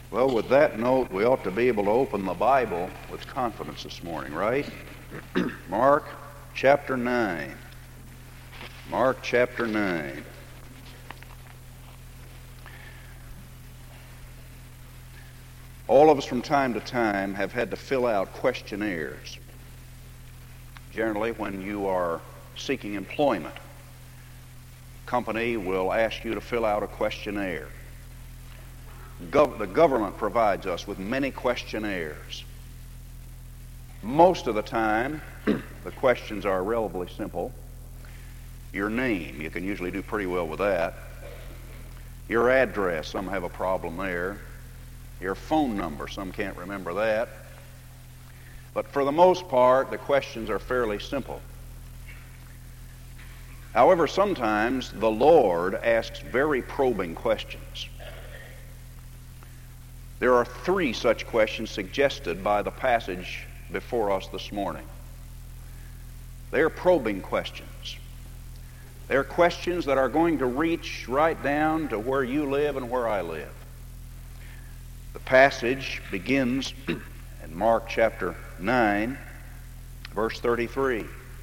Well, with that note, we ought to be able to open the Bible with confidence this morning, right? Mark chapter 9. Mark chapter 9. All of us from time to time have had to fill out questionnaires. Generally, when you are seeking employment, a company will ask you to fill out a questionnaire. The government provides us with many questionnaires. Most of the time, the questions are relatively simple. Your name, you can usually do pretty well with that. Your address, some have a problem there. Your phone number, some can't remember that. But for the most part, the questions are fairly simple. However, sometimes the Lord asks very probing questions. There are 3 such questions suggested by the passage before us this morning. They're probing questions. They're questions that are going to reach right down to where you live and where I live. The passage begins in Mark chapter 9, verse 33.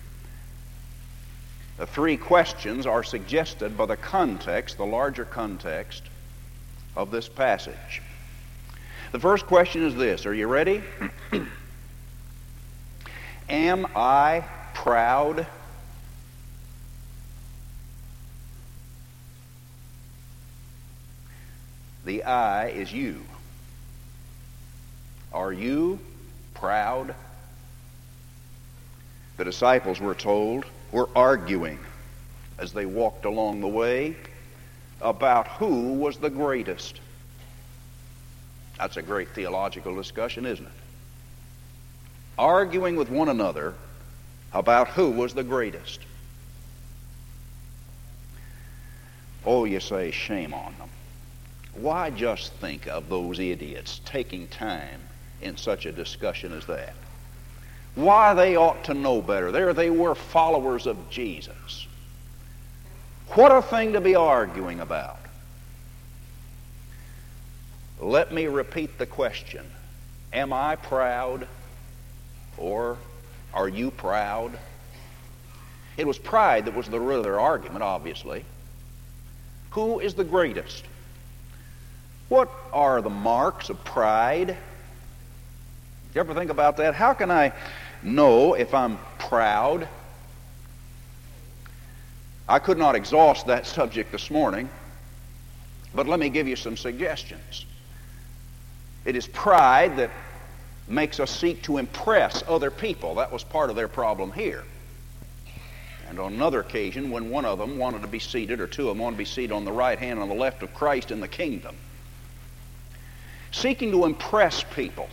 The 3 questions are suggested by the context, the larger context of this passage. The first question is this. Are you ready? Am I proud? The I is you. Are you proud? The disciples, we're told, were arguing as they walked along the way about who was the greatest. That's a great theological discussion, isn't it? Arguing with one another about who was the greatest. Oh, you say, shame on them. Why just think of those idiots taking time in such a discussion as that? Why, they ought to know better. There they were, followers of Jesus. What a thing to be arguing about. Let me repeat the question. Am I proud? Or are you proud? It was pride that was the root of their argument, obviously. Who is the greatest? What are the marks of pride? Do you ever think about that? How can I know if I'm proud? I could not exhaust that subject this morning, but let me give you some suggestions. It is pride that makes us seek to impress other people. That was part of their problem here. And on another occasion, when one of them wanted to be seated, or 2 of them wanted to be seated on the right hand and on the left of Christ in the kingdom. Seeking to impress people.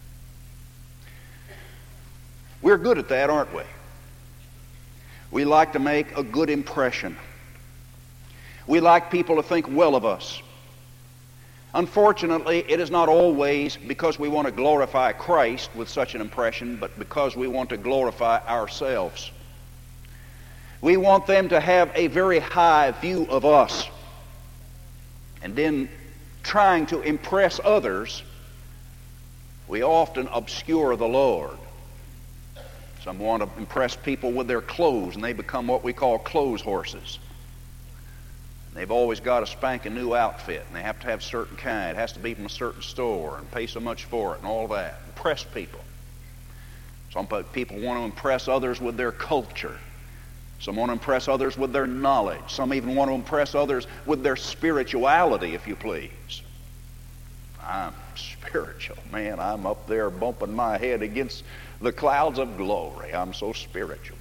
We're good at that, aren't we? We like to make a good impression. We like people to think well of us. Unfortunately, it is not always because we want to glorify Christ with such an impression, but because we want to glorify ourselves. We want them to have a very high view of us. And then, trying to impress others, we often obscure the Lord. Some want to impress people with their clothes, and they become what we call clothes horses. They've always got a spanking new outfit, and they have to have a certain kind. It has to be from a certain store, and pay so much for it, and all that. Impress people. Some people want to impress others with their culture. Some want to impress others with their knowledge. Some even want to impress others with their spirituality, if you please. I'm spiritual. Man, I'm up there bumping my head against the clouds of glory. I'm so spiritual.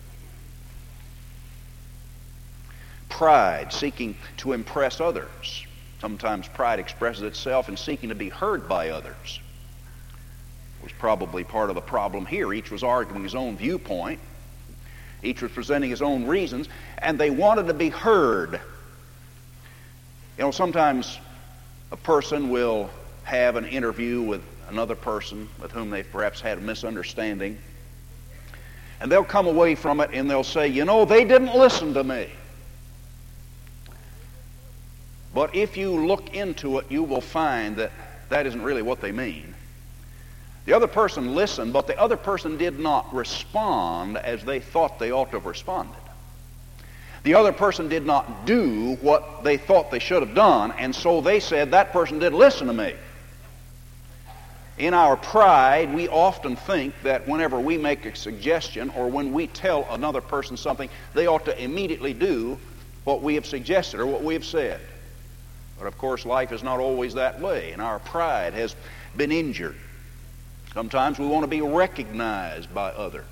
Pride, seeking to impress others. Sometimes pride expresses itself in seeking to be heard by others. It was probably part of the problem here. Each was arguing his own viewpoint. Each was presenting his own reasons, and they wanted to be heard. You know, sometimes a person will have an interview with another person with whom they've perhaps had a misunderstanding, and they'll come away from it and they'll say, you know, they didn't listen to me. But if you look into it, you will find that that isn't really what they mean. The other person listened, but the other person did not respond as they thought they ought to have responded. The other person did not do what they thought they should have done, and so they said, that person didn't listen to me. In our pride, we often think that whenever we make a suggestion or when we tell another person something, they ought to immediately do what we have suggested or what we have said. But of course, life is not always that way, and our pride has been injured. Sometimes we want to be recognized by others.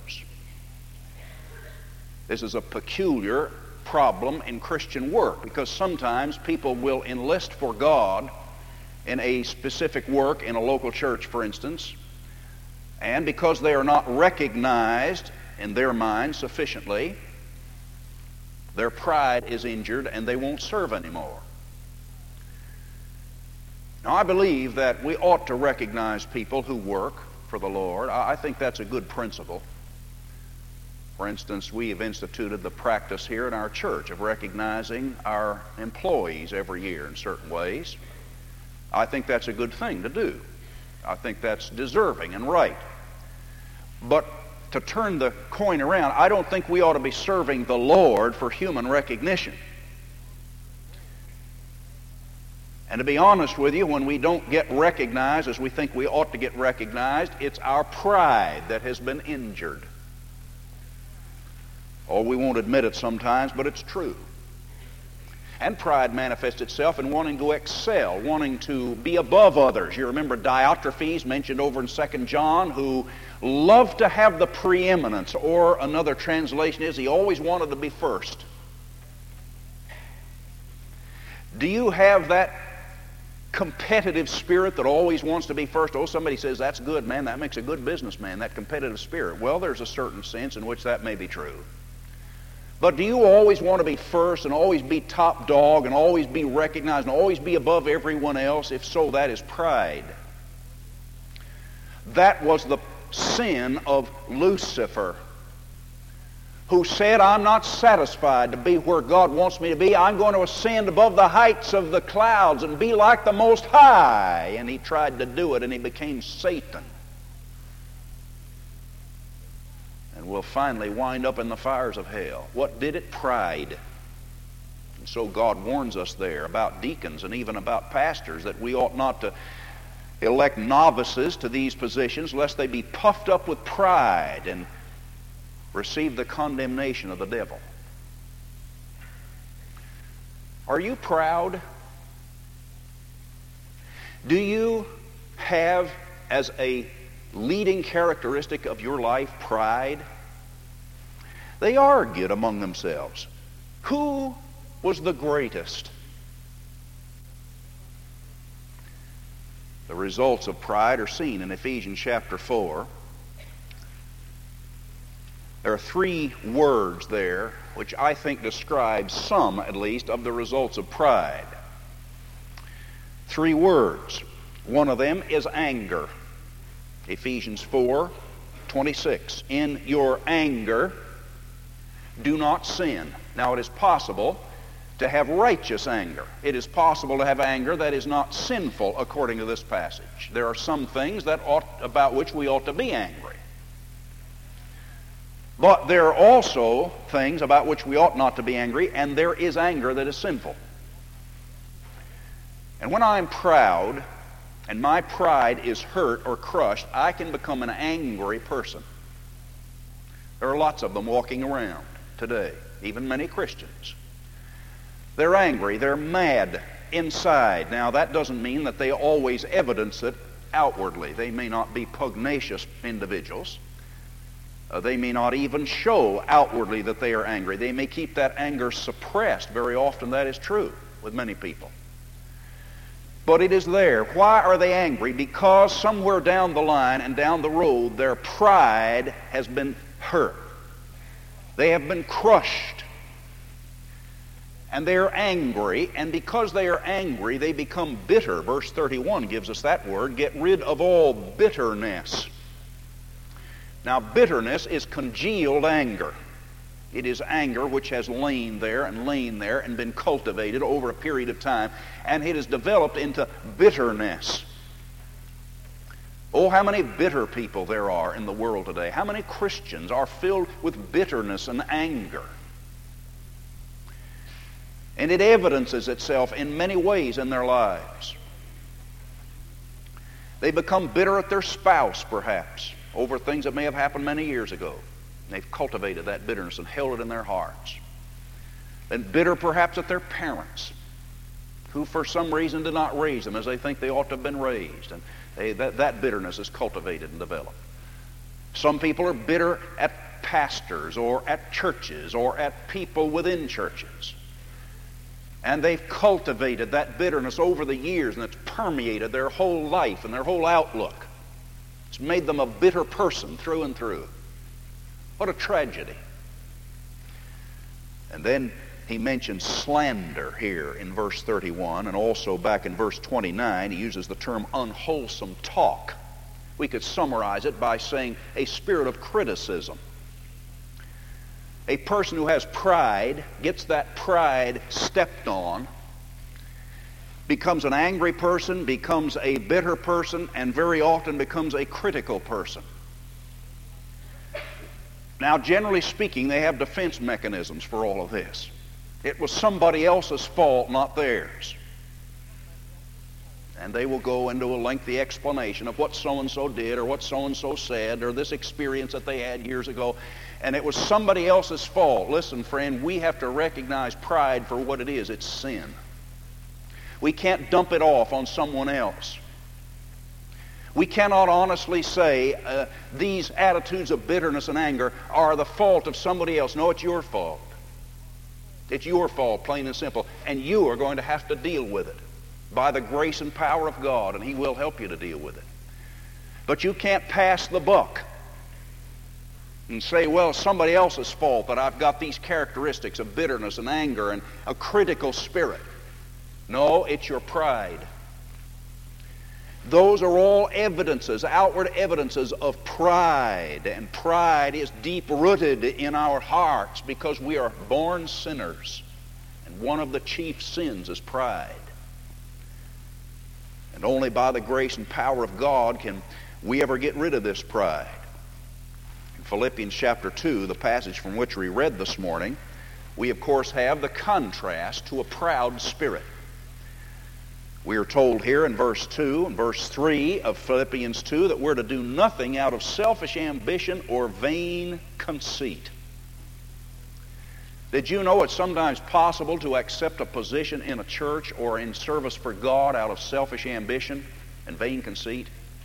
This is a peculiar problem in Christian work, because sometimes people will enlist for God in a specific work in a local church, for instance, and because they are not recognized in their mind sufficiently, their pride is injured and they won't serve anymore. Now, I believe that we ought to recognize people who work for the Lord. I think that's a good principle. For instance, we have instituted the practice here in our church of recognizing our employees every year in certain ways. I think that's a good thing to do. I think that's deserving and right. But to turn the coin around, I don't think we ought to be serving the Lord for human recognition. And to be honest with you, when we don't get recognized as we think we ought to get recognized, it's our pride that has been injured. Oh, we won't admit it sometimes, but it's true. And pride manifests itself in wanting to excel, wanting to be above others. You remember Diotrephes, mentioned over in 2 John, who loved to have the preeminence, or another translation is he always wanted to be first. Do you have that competitive spirit that always wants to be first? Oh, somebody says, that's good, man. That makes a good businessman, that competitive spirit. Well, there's a certain sense in which that may be true. But do you always want to be first and always be top dog and always be recognized and always be above everyone else? If so, that is pride. That was the sin of Lucifer, who said, I'm not satisfied to be where God wants me to be. I'm going to ascend above the heights of the clouds and be like the Most High. And he tried to do it, and he became Satan. And will finally wind up in the fires of hell. What did it? Pride. And so God warns us there about deacons and even about pastors that we ought not to elect novices to these positions lest they be puffed up with pride and receive the condemnation of the devil. Are you proud? Do you have as a leading characteristic of your life pride? They argued among themselves. Who was the greatest? The results of pride are seen in Ephesians chapter 4. There are 3 words there which I think describe some, at least, of the results of pride. 3 words. One of them is anger. Ephesians 4:26. In your anger, do not sin. Now, it is possible to have righteous anger. It is possible to have anger that is not sinful according to this passage. There are some things about which we ought to be angry. But there are also things about which we ought not to be angry, and there is anger that is sinful. And when I'm proud, and my pride is hurt or crushed, I can become an angry person. There are lots of them walking around today, even many Christians. They're angry, they're mad inside. Now, that doesn't mean that they always evidence it outwardly. They may not be pugnacious individuals. They may not even show outwardly that they are angry. They may keep that anger suppressed. Very often that is true with many people. But it is there. Why are they angry? Because somewhere down the line and down the road, their pride has been hurt. They have been crushed. And they are angry, and because they are angry, they become bitter. Verse 31 gives us that word. Get rid of all bitterness. Now, bitterness is congealed anger. It is anger which has lain there and been cultivated over a period of time, and it has developed into bitterness. Oh, how many bitter people there are in the world today. How many Christians are filled with bitterness and anger. And it evidences itself in many ways in their lives. They become bitter at their spouse, perhaps, over things that may have happened many years ago. They've cultivated that bitterness and held it in their hearts. And bitter perhaps at their parents, who for some reason did not raise them as they think they ought to have been raised. And that bitterness is cultivated and developed. Some people are bitter at pastors or at churches or at people within churches. And they've cultivated that bitterness over the years, and it's permeated their whole life and their whole outlook. It's made them a bitter person through and through. What a tragedy. And then he mentions slander here in verse 31, and also back in verse 29 he uses the term unwholesome talk. We could summarize it by saying a spirit of criticism. A person who has pride, gets that pride stepped on, becomes an angry person, becomes a bitter person, and very often becomes a critical person. Now, generally speaking, they have defense mechanisms for all of this. It was somebody else's fault, not theirs. And they will go into a lengthy explanation of what so-and-so did or what so-and-so said or this experience that they had years ago. And it was somebody else's fault. Listen, friend, we have to recognize pride for what it is. It's sin. We can't dump it off on someone else. We cannot honestly say these attitudes of bitterness and anger are the fault of somebody else. No, it's your fault. It's your fault, plain and simple. And you are going to have to deal with it by the grace and power of God, and He will help you to deal with it. But you can't pass the buck and say, well, it's somebody else's fault that I've got these characteristics of bitterness and anger and a critical spirit. No, it's your pride. Those are all evidences, outward evidences of pride. And pride is deep-rooted in our hearts because we are born sinners. And one of the chief sins is pride. And only by the grace and power of God can we ever get rid of this pride. In Philippians chapter 2, the passage from which we read this morning, we of course have the contrast to a proud spirit. We are told here in verse 2 and verse 3 of Philippians 2 that we're to do nothing out of selfish ambition or vain conceit. Did you know it's sometimes possible to accept a position in a church or in service for God out of selfish ambition and vain conceit?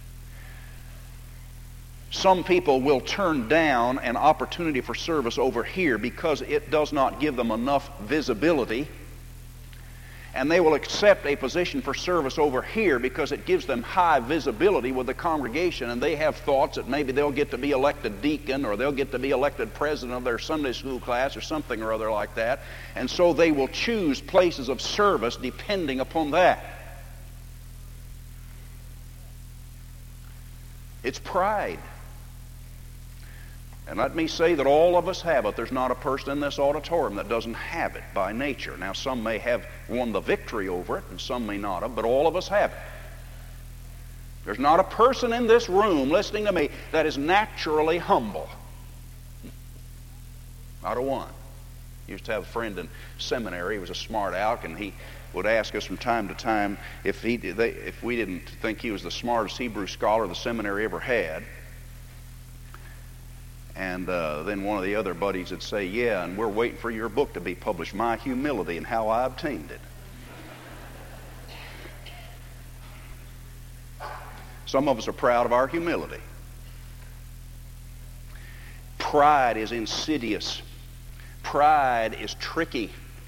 Some people will turn down an opportunity for service over here because it does not give them enough visibility. And they will accept a position for service over here because it gives them high visibility with the congregation, and they have thoughts that maybe they'll get to be elected deacon or they'll get to be elected president of their Sunday school class or something or other like that. And so they will choose places of service depending upon that. It's pride. And let me say that all of us have it. There's not a person in this auditorium that doesn't have it by nature. Now, some may have won the victory over it, and some may not have, but all of us have it. There's not a person in this room listening to me that is naturally humble. Not a one. I used to have a friend in seminary. He was a smart aleck, and he would ask us from time to time if we didn't think he was the smartest Hebrew scholar the seminary ever had. And then one of the other buddies would say, yeah, and we're waiting for your book to be published, My Humility and How I Obtained It. Some of us are proud of our humility. Pride is insidious. Pride is tricky.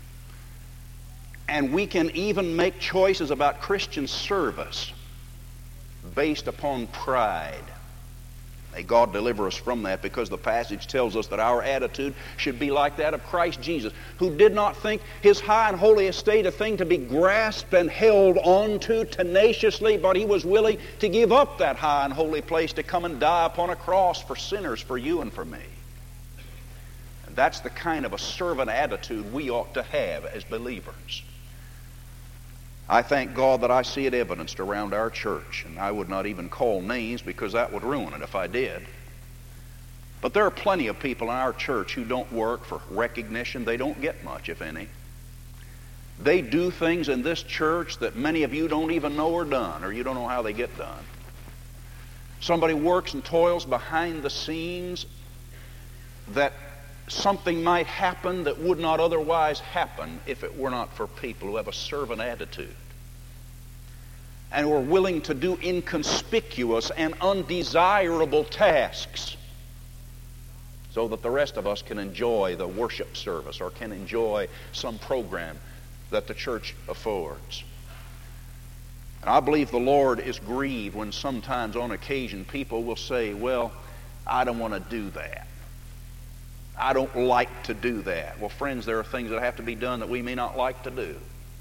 And we can even make choices about Christian service based upon pride. May God deliver us from that, because the passage tells us that our attitude should be like that of Christ Jesus, who did not think His high and holy estate a thing to be grasped and held on to tenaciously, but He was willing to give up that high and holy place to come and die upon a cross for sinners, for you and for me. And that's the kind of a servant attitude we ought to have as believers. I thank God that I see it evidenced around our church, and I would not even call names because that would ruin it if I did. But there are plenty of people in our church who don't work for recognition. They don't get much, if any. They do things in this church that many of you don't even know are done, or you don't know how they get done. Somebody works and toils behind the scenes that something might happen that would not otherwise happen if it were not for people who have a servant attitude and who are willing to do inconspicuous and undesirable tasks so that the rest of us can enjoy the worship service or can enjoy some program that the church affords. And I believe the Lord is grieved when sometimes on occasion people will say, well, I don't want to do that. I don't like to do that. Well, friends, there are things that have to be done that we may not like to do.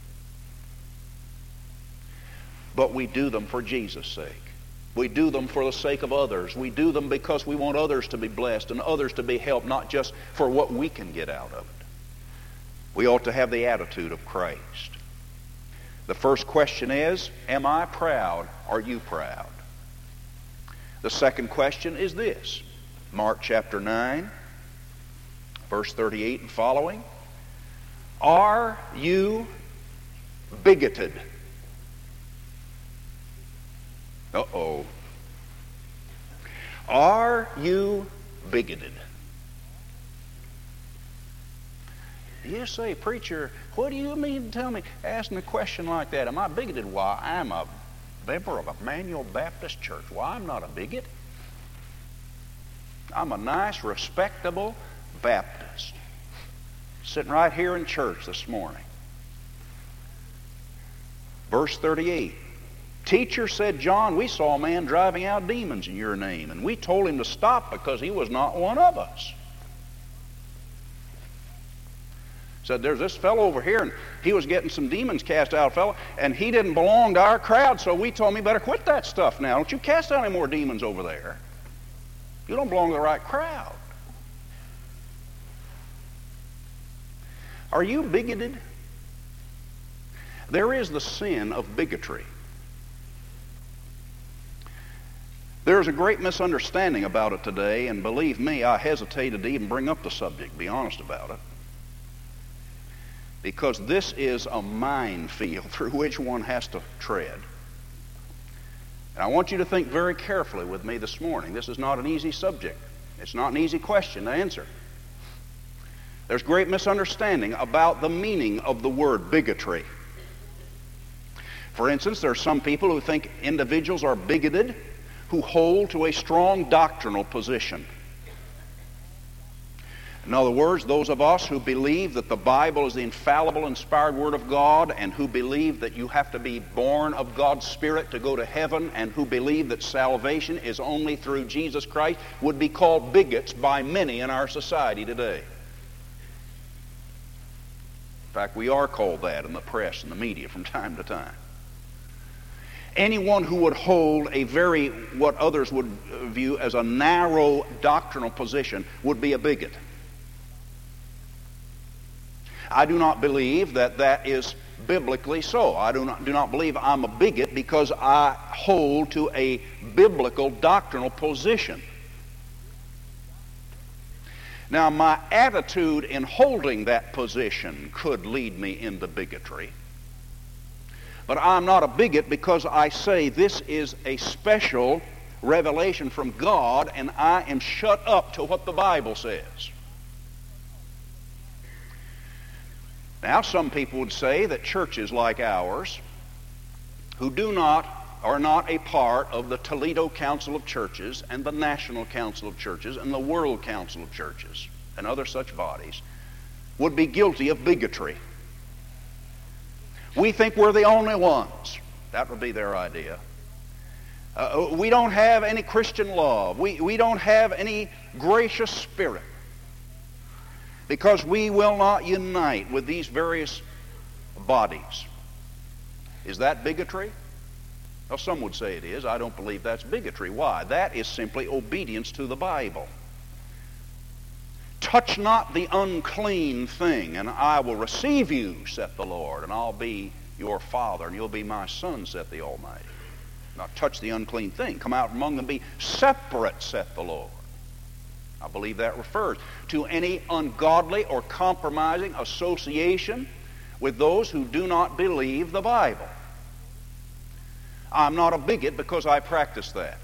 But we do them for Jesus' sake. We do them for the sake of others. We do them because we want others to be blessed and others to be helped, not just for what we can get out of it. We ought to have the attitude of Christ. The first question is, am I proud? Are you proud? The second question is this. Mark chapter 9, verse 38 and following. Are you bigoted? Uh-oh. Are you bigoted? You say, preacher, what do you mean to tell me asking a question like that? Am I bigoted? Why, I'm a member of Emmanuel Baptist Church. Why, I'm not a bigot. I'm a nice, respectable Baptist sitting right here in church this morning. Verse 38. Teacher, said John, we saw a man driving out demons in your name, and we told him to stop because he was not one of us. Said, there's this fellow over here, and he was getting some demons cast out, fellow, and he didn't belong to our crowd, so we told him, you better quit that stuff now. Don't you cast out any more demons over there. You don't belong to the right crowd. Are you bigoted? There is the sin of bigotry. There's a great misunderstanding about it today, and believe me, I hesitated to even bring up the subject, be honest about it. Because this is a minefield through which one has to tread. And I want you to think very carefully with me this morning. This is not an easy subject. It's not an easy question to answer. There's great misunderstanding about the meaning of the word bigotry. For instance, there are some people who think individuals are bigoted who hold to a strong doctrinal position. In other words, those of us who believe that the Bible is the infallible, inspired Word of God, and who believe that you have to be born of God's Spirit to go to heaven, and who believe that salvation is only through Jesus Christ, would be called bigots by many in our society today. In fact, we are called that in the press and the media from time to time. Anyone who would hold a what others would view as a narrow doctrinal position would be a bigot. I do not believe that that is biblically so. I do not believe I'm a bigot because I hold to a biblical doctrinal position. Now, my attitude in holding that position could lead me into bigotry. But I'm not a bigot because I say this is a special revelation from God and I am shut up to what the Bible says. Now, some people would say that churches like ours, who are not a part of the Toledo Council of Churches and the National Council of Churches and the World Council of Churches and other such bodies, would be guilty of bigotry. We think we're the only ones. That would be their idea. We don't have any Christian love. We don't have any gracious spirit. Because we will not unite with these various bodies. Is that bigotry? Well, some would say it is. I don't believe that's bigotry. Why? That is simply obedience to the Bible. Touch not the unclean thing, and I will receive you, saith the Lord, and I'll be your father, and you'll be my son, saith the Almighty. Not touch the unclean thing. Come out among them, be separate, saith the Lord. I believe that refers to any ungodly or compromising association with those who do not believe the Bible. I'm not a bigot because I practice that.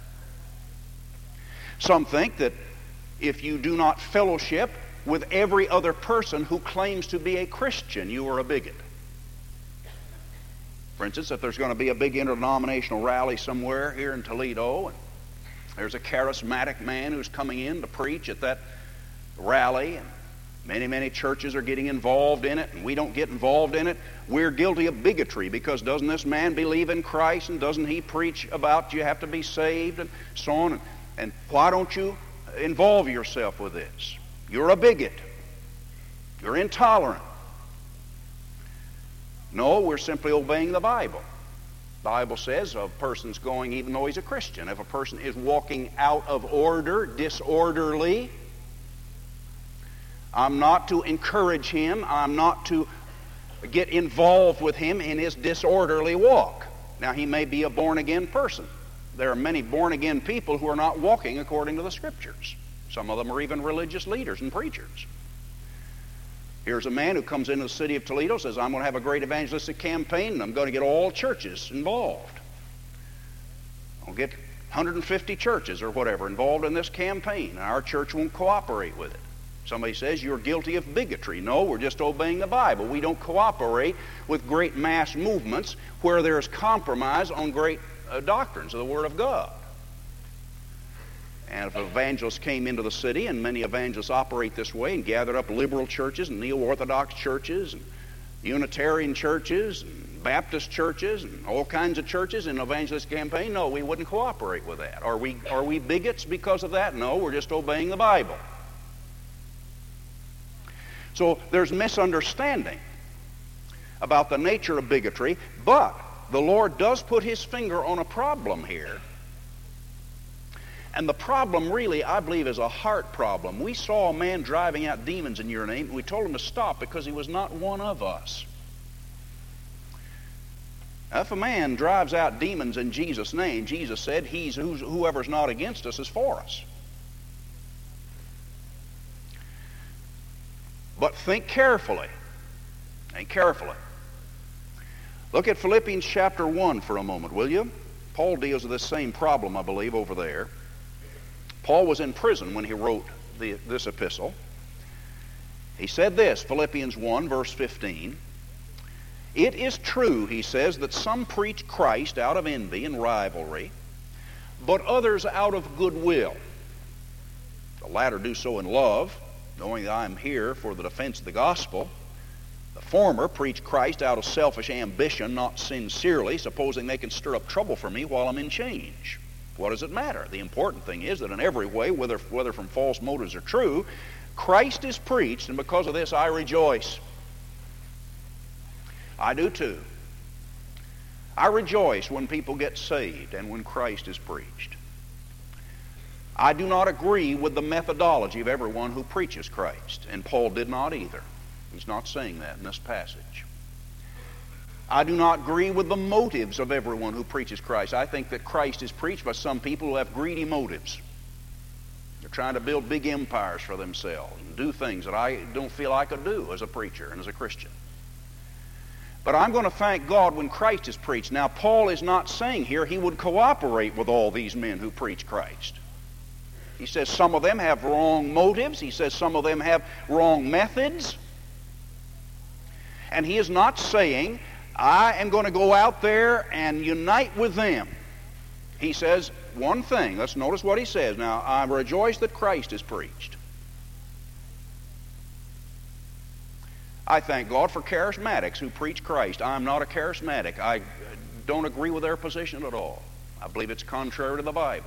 Some think that if you do not fellowship with every other person who claims to be a Christian, you are a bigot. For instance, if there's going to be a big interdenominational rally somewhere here in Toledo, and there's a charismatic man who's coming in to preach at that rally, and many churches are getting involved in it, and we don't get involved in it, we're guilty of bigotry, because doesn't this man believe in Christ, and doesn't he preach about you have to be saved, and so on, and why don't you involve yourself with this? You're a bigot. You're intolerant. No, we're simply obeying the Bible. The Bible says a person's going, even though he's a Christian, if a person is walking out of order, disorderly, I'm not to encourage him. I'm not to get involved with him in his disorderly walk. Now, he may be a born-again person. There are many born-again people who are not walking according to the Scriptures. Some of them are even religious leaders and preachers. Here's a man who comes into the city of Toledo, says, I'm going to have a great evangelistic campaign, and I'm going to get all churches involved. I'll get 150 churches or whatever involved in this campaign, and our church won't cooperate with it. Somebody says, you're guilty of bigotry. No, we're just obeying the Bible. We don't cooperate with great mass movements where there's compromise on great doctrines of the Word of God. And if evangelists came into the city, and many evangelists operate this way, and gathered up liberal churches and neo-Orthodox churches and Unitarian churches and Baptist churches and all kinds of churches in an evangelist campaign, no, we wouldn't cooperate with that. Are we bigots because of that? No, we're just obeying the Bible. So there's misunderstanding about the nature of bigotry, but the Lord does put His finger on a problem here. And the problem really, I believe, is a heart problem. We saw a man driving out demons in your name, and we told him to stop because he was not one of us. Now, if a man drives out demons in Jesus' name, Jesus said, whoever's not against us is for us. But think carefully. Think carefully. Look at Philippians chapter 1 for a moment, will you? Paul deals with this same problem, I believe, over there. Paul was in prison when he wrote this epistle. He said this, Philippians 1, verse 15. It is true, he says, that some preach Christ out of envy and rivalry, but others out of goodwill. The latter do so in love, knowing that I am here for the defense of the gospel. The former preach Christ out of selfish ambition, not sincerely, supposing they can stir up trouble for me while I'm in change. What does it matter? The important thing is that in every way, whether from false motives or true, Christ is preached, and because of this I rejoice. I do too. I rejoice when people get saved and when Christ is preached. I do not agree with the methodology of everyone who preaches Christ, and Paul did not either. He's not saying that in this passage. I do not agree with the motives of everyone who preaches Christ. I think that Christ is preached by some people who have greedy motives. They're trying to build big empires for themselves and do things that I don't feel I could do as a preacher and as a Christian. But I'm going to thank God when Christ is preached. Now, Paul is not saying here he would cooperate with all these men who preach Christ. He says some of them have wrong motives. He says some of them have wrong methods. And he is not saying, I am going to go out there and unite with them. He says one thing. Let's notice what he says. Now, I rejoice that Christ is preached. I thank God for charismatics who preach Christ. I'm not a charismatic. I don't agree with their position at all. I believe it's contrary to the Bible.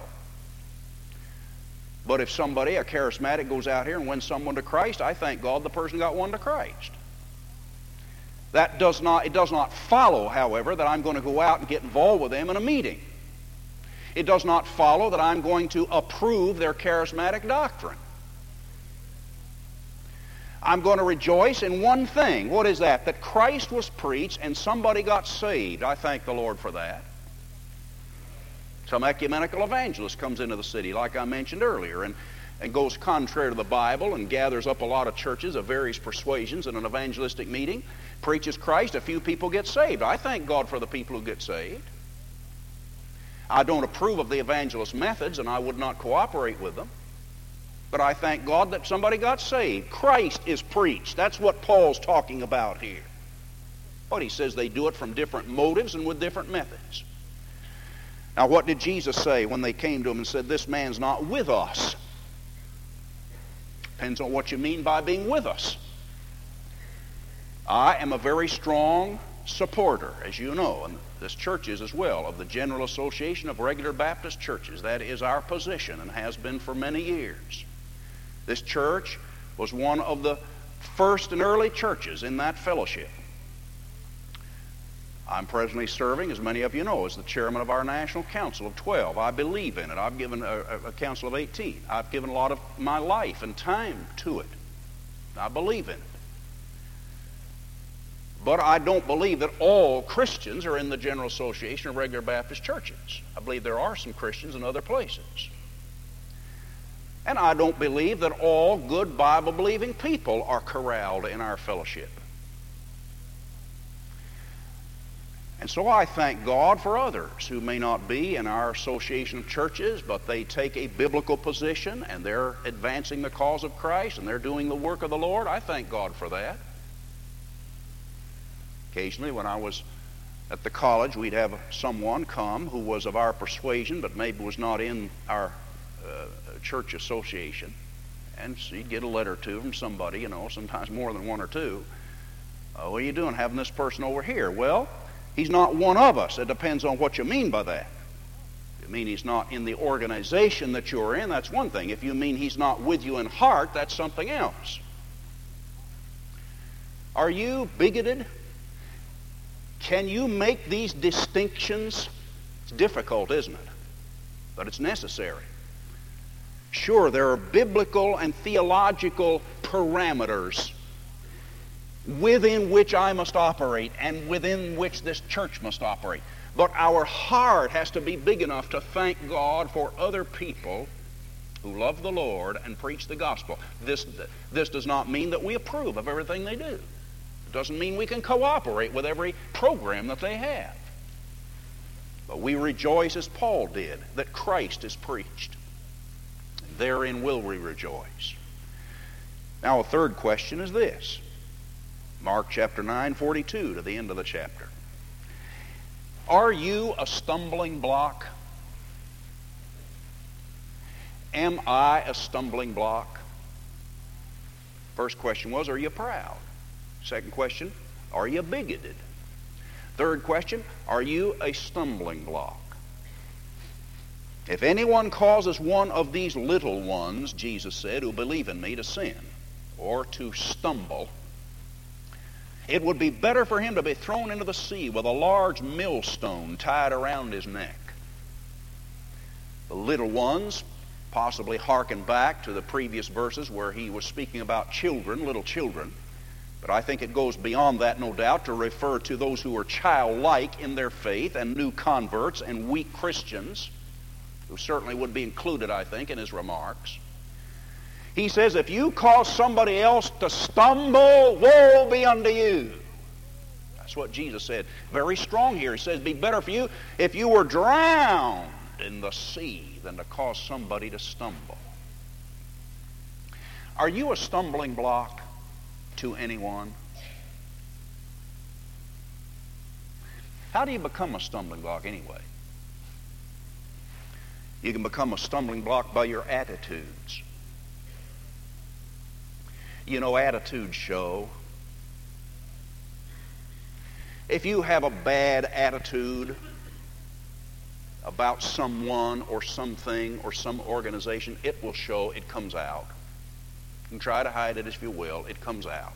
But if somebody, a charismatic, goes out here and wins someone to Christ, I thank God the person got one to Christ. It does not follow, however, that I'm going to go out and get involved with them in a meeting. It does not follow that I'm going to approve their charismatic doctrine. I'm going to rejoice in one thing. What is that? That Christ was preached and somebody got saved. I thank the Lord for that. Some ecumenical evangelist comes into the city, like I mentioned earlier, and goes contrary to the Bible and gathers up a lot of churches of various persuasions in an evangelistic meeting, preaches Christ, a few people get saved. I thank God for the people who get saved. I don't approve of the evangelist methods, and I would not cooperate with them. But I thank God that somebody got saved. Christ is preached. That's what Paul's talking about here. But he says they do it from different motives and with different methods. Now, what did Jesus say when they came to him and said, this man's not with us? Depends on what you mean by being with us. I am a very strong supporter, as you know, and this church is as well, of the General Association of Regular Baptist Churches. That is our position and has been for many years. This church was one of the first and early churches in that fellowship. I'm presently serving, as many of you know, as the chairman of our National Council of 12. I believe in it. I've given a council of 18. I've given a lot of my life and time to it. I believe in it. But I don't believe that all Christians are in the General Association of Regular Baptist Churches. I believe there are some Christians in other places. And I don't believe that all good Bible-believing people are corralled in our fellowship. And so I thank God for others who may not be in our association of churches, but they take a biblical position and they're advancing the cause of Christ and they're doing the work of the Lord. I thank God for that. Occasionally when I was at the college, we'd have someone come who was of our persuasion, but maybe was not in our church association. And so you'd get a letter to from somebody, you know, sometimes more than one or two. What are you doing having this person over here? Well, he's not one of us. It depends on what you mean by that. If you mean he's not in the organization that you're in, that's one thing. If you mean he's not with you in heart, that's something else. Are you bigoted? Can you make these distinctions? It's difficult, isn't it? But it's necessary. Sure, there are biblical and theological parameters within which I must operate and within which this church must operate. But our heart has to be big enough to thank God for other people who love the Lord and preach the gospel. This does not mean that we approve of everything they do. It doesn't mean we can cooperate with every program that they have. But we rejoice as Paul did that Christ is preached. And therein will we rejoice. Now a third question is this. Mark chapter 9:42 to the end of the chapter. Are you a stumbling block? Am I a stumbling block? First question was, are you proud? Second question, are you bigoted? Third question, are you a stumbling block? If anyone causes one of these little ones, Jesus said, who believe in me, to sin or to stumble, it would be better for him to be thrown into the sea with a large millstone tied around his neck. The little ones possibly hearken back to the previous verses where he was speaking about children, little children. But I think it goes beyond that, no doubt, to refer to those who are childlike in their faith and new converts and weak Christians, who certainly would be included, I think, in his remarks. He says, if you cause somebody else to stumble, woe be unto you. That's what Jesus said. Very strong here. He says, it'd be better for you if you were drowned in the sea than to cause somebody to stumble. Are you a stumbling block to anyone? How do you become a stumbling block anyway? You can become a stumbling block by your attitudes. You know, attitudes show. If you have a bad attitude about someone or something or some organization, it will show, it comes out. You can try to hide it if you will, it comes out.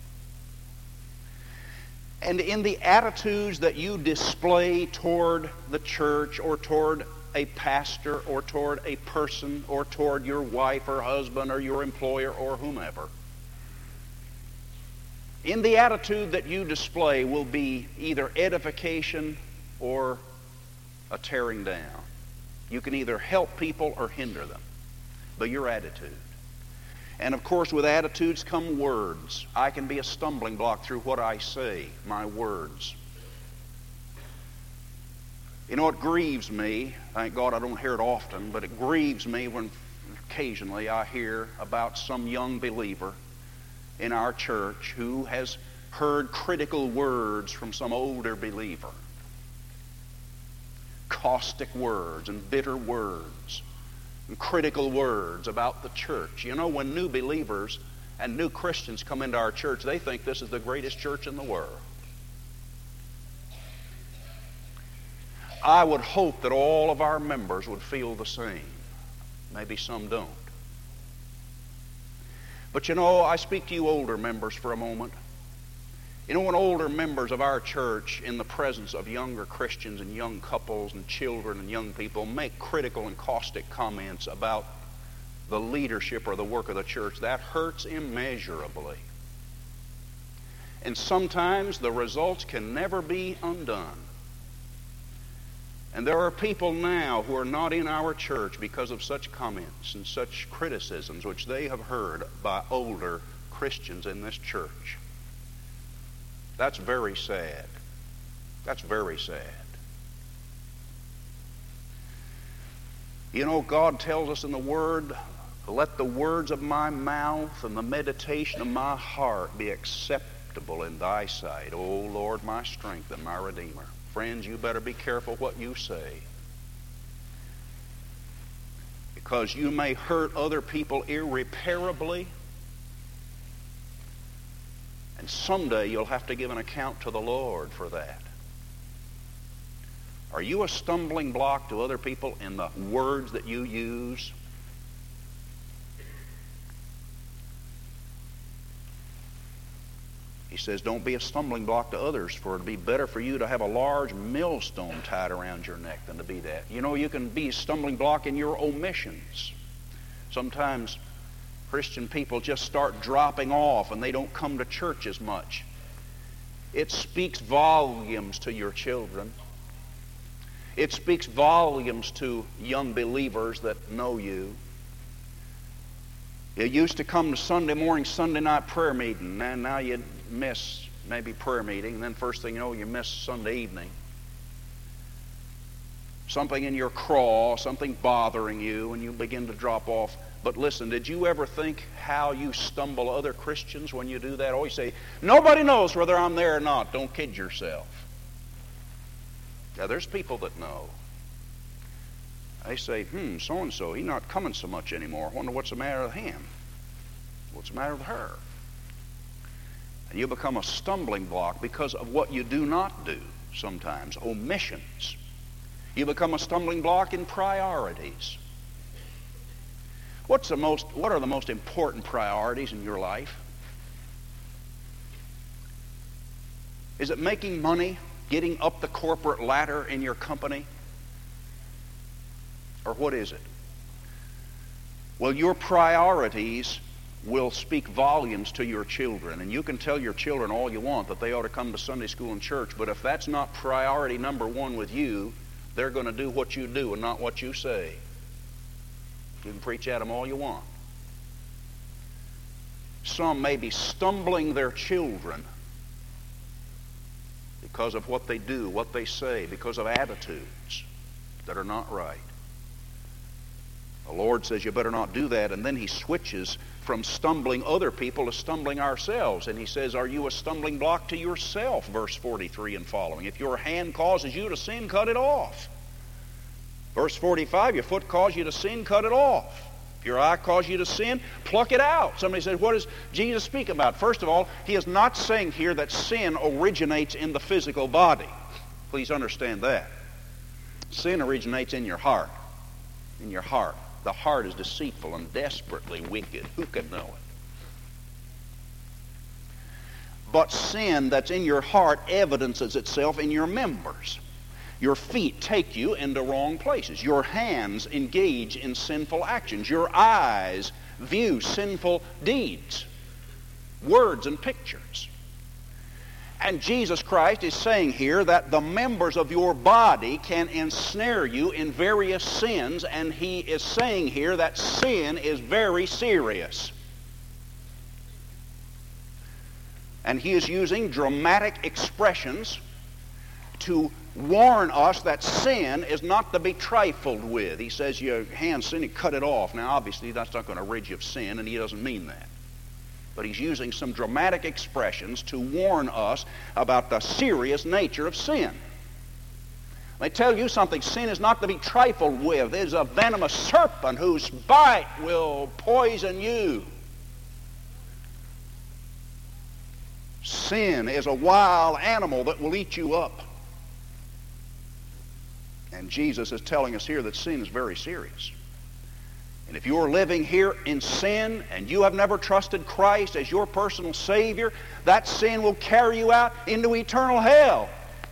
And in the attitudes that you display toward the church or toward a pastor or toward a person or toward your wife or husband or your employer or whomever, in the attitude that you display will be either edification or a tearing down. You can either help people or hinder them by your attitude. And of course, with attitudes come words. I can be a stumbling block through what I say, my words. You know, it grieves me. Thank God I don't hear it often, but it grieves me when occasionally I hear about some young believer in our church who has heard critical words from some older believer. Caustic words and bitter words and critical words about the church. You know, when new believers and new Christians come into our church, they think this is the greatest church in the world. I would hope that all of our members would feel the same. Maybe some don't. But you know, I speak to you older members for a moment. You know, when older members of our church, in the presence of younger Christians and young couples and children and young people, make critical and caustic comments about the leadership or the work of the church, that hurts immeasurably. And sometimes the results can never be undone. And there are people now who are not in our church because of such comments and such criticisms which they have heard by older Christians in this church. That's very sad. That's very sad. You know, God tells us in the Word, let the words of my mouth and the meditation of my heart be acceptable in thy sight, O Lord, my strength and my Redeemer. Friends, you better be careful what you say, because you may hurt other people irreparably, and someday you'll have to give an account to the Lord for that. Are you a stumbling block to other people in the words that you use? He says, don't be a stumbling block to others, for it would be better for you to have a large millstone tied around your neck than to be that. You know, you can be a stumbling block in your omissions. Sometimes Christian people just start dropping off and they don't come to church as much. It speaks volumes to your children. It speaks volumes to young believers that know you. You used to come to Sunday morning, Sunday night prayer meeting, and now you miss maybe prayer meeting, and then first thing you know, you miss Sunday evening. Something in your craw, something bothering you, and you begin to drop off. But listen, did you ever think how you stumble other Christians when you do that? Always say, nobody knows whether I'm there or not. Don't kid yourself. Now, there's people that know. They say, so-and-so, he's not coming so much anymore. I wonder what's the matter with him. What's the matter with her? And you become a stumbling block because of what you do not do sometimes, omissions. You become a stumbling block in priorities. What are the most important priorities in your life? Is it making money, getting up the corporate ladder in your company? Or what is it? Well, your priorities will speak volumes to your children. And you can tell your children all you want that they ought to come to Sunday school and church, but if that's not priority number one with you, they're going to do what you do and not what you say. You can preach at them all you want. Some may be stumbling their children because of what they do, what they say, because of attitudes that are not right. The Lord says you better not do that, and then He switches from stumbling other people to stumbling ourselves. And He says, are you a stumbling block to yourself? Verse 43 and following. If your hand causes you to sin, cut it off. Verse 45, your foot causes you to sin, cut it off. If your eye causes you to sin, pluck it out. Somebody says, what does Jesus speak about? First of all, He is not saying here that sin originates in the physical body. Please understand that. Sin originates in your heart. In your heart. The heart is deceitful and desperately wicked. Who can know it? But sin that's in your heart evidences itself in your members. Your feet take you into wrong places. Your hands engage in sinful actions. Your eyes view sinful deeds, words and pictures. And Jesus Christ is saying here that the members of your body can ensnare you in various sins, and he is saying here that sin is very serious. And he is using dramatic expressions to warn us that sin is not to be trifled with. He says, your hand's sin, you cut it off. Now, obviously, that's not going to rid you of sin, and he doesn't mean that. But he's using some dramatic expressions to warn us about the serious nature of sin. Let me tell you something. Sin is not to be trifled with. It is a venomous serpent whose bite will poison you. Sin is a wild animal that will eat you up. And Jesus is telling us here that sin is very serious. And if you're living here in sin and you have never trusted Christ as your personal Savior, that sin will carry you out into eternal hell.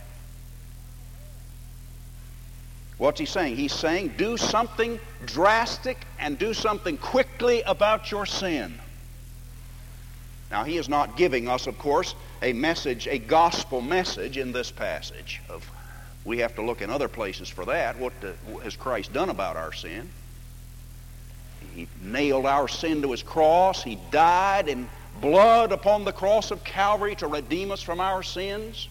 What's he saying? He's saying do something drastic and do something quickly about your sin. Now, he is not giving us, of course, a message, a gospel message in this passage. We have to look in other places for that. What has Christ done about our sin? He nailed our sin to his cross. He died in blood upon the cross of Calvary to redeem us from our sins.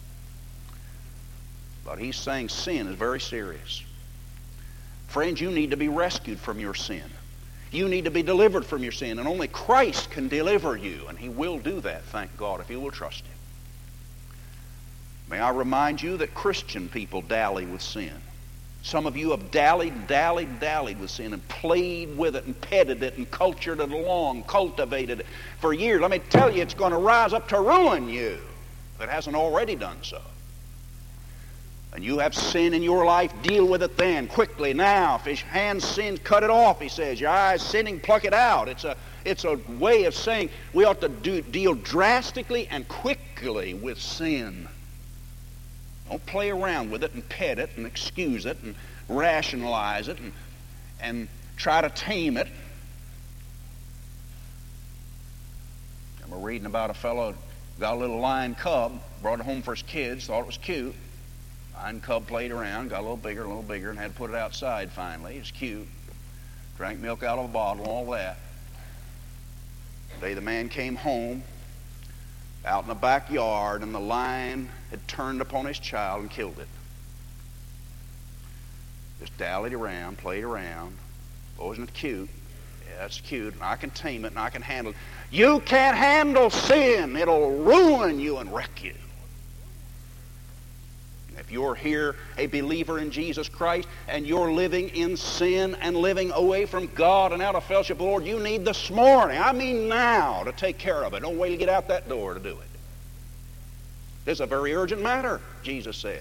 But he's saying sin is very serious. Friends, you need to be rescued from your sin. You need to be delivered from your sin, and only Christ can deliver you, and he will do that, thank God, if you will trust him. May I remind you that Christian people dally with sin. Some of you have dallied with sin and played with it and petted it and cultured it along, cultivated it for years. Let me tell you, it's going to rise up to ruin you if it hasn't already done so. And you have sin in your life, deal with it then, quickly, now. If your hand sins, cut it off, he says. Your eye's sinning, pluck it out. It's a way of saying we ought to deal drastically and quickly with sin. Don't play around with it and pet it and excuse it and rationalize it and try to tame it. I remember reading about a fellow got a little lion cub, brought it home for his kids, thought it was cute. Lion cub played around, got a little bigger, and had to put it outside finally. It was cute. Drank milk out of a bottle, all that. The day the man came home, out in the backyard, and the lion had turned upon his child and killed it. Just dallied around, played around. Oh, isn't it cute? Yeah, it's cute, and I can tame it, and I can handle it. You can't handle sin. It'll ruin you and wreck you. If you're here a believer in Jesus Christ and you're living in sin and living away from God and out of fellowship with the Lord, you need this morning, I mean now, to take care of it. Don't wait to get out that door to do it. This is a very urgent matter, Jesus said.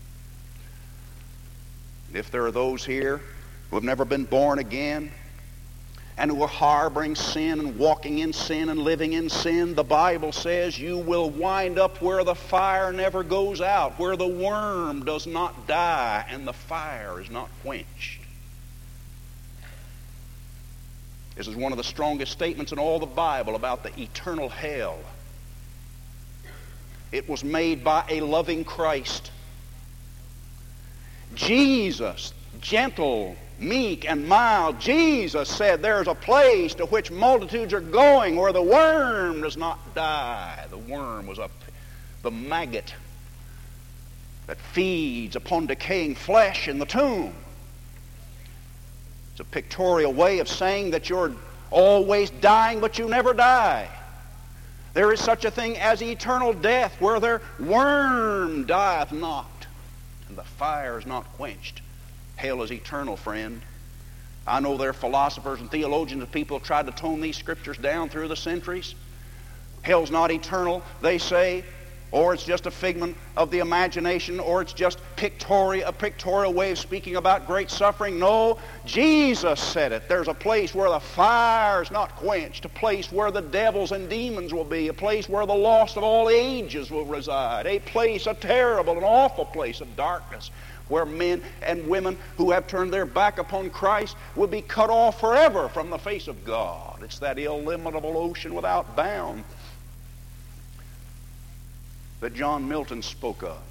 If there are those here who have never been born again and who are harboring sin and walking in sin and living in sin, the Bible says you will wind up where the fire never goes out, where the worm does not die and the fire is not quenched. This is one of the strongest statements in all the Bible about the eternal hell. It was made by a loving Christ. Jesus, gentle, meek and mild, Jesus said there's a place to which multitudes are going where the worm does not die. The worm was the maggot that feeds upon decaying flesh in the tomb. It's a pictorial way of saying that you're always dying, but you never die. There is such a thing as eternal death, where their worm dieth not, and the fire is not quenched. Hell is eternal, friend. I know there are philosophers and theologians and people who tried to tone these scriptures down through the centuries. Hell's not eternal, they say, or it's just a figment of the imagination, or it's just a pictorial way of speaking about great suffering. No, Jesus said it. There's a place where the fire is not quenched, a place where the devils and demons will be, a place where the lost of all ages will reside, a place, a terrible and awful place of darkness, where men and women who have turned their back upon Christ will be cut off forever from the face of God. It's that illimitable ocean without bound. that John Milton spoke of,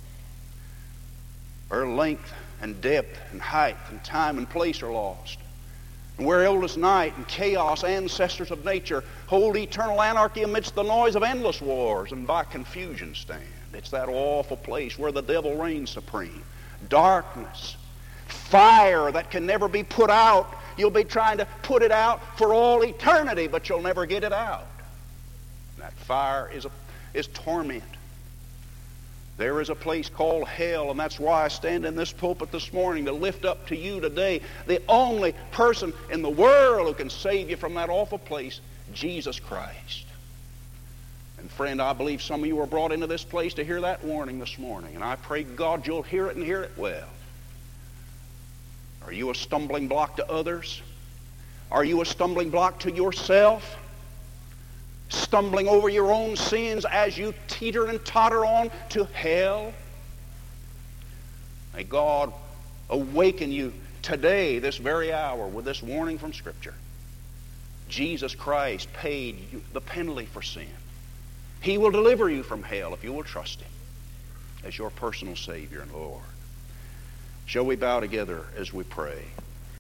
where length and depth and height and time and place are lost, and where endless night and chaos, ancestors of nature, hold eternal anarchy amidst the noise of endless wars, and by confusion stand. It's that awful place where the devil reigns supreme. Darkness, fire that can never be put out. You'll be trying to put it out for all eternity, but you'll never get it out. That fire is torment. There is a place called hell, and that's why I stand in this pulpit this morning to lift up to you today the only person in the world who can save you from that awful place, Jesus Christ. And friend, I believe some of you were brought into this place to hear that warning this morning, and I pray God you'll hear it and hear it well. Are you a stumbling block to others? Are you a stumbling block to yourself? Stumbling over your own sins as you teeter and totter on to hell? May God awaken you today, this very hour, with this warning from Scripture. Jesus Christ paid you the penalty for sin. He will deliver you from hell if you will trust Him as your personal Savior and Lord. Shall we bow together as we pray?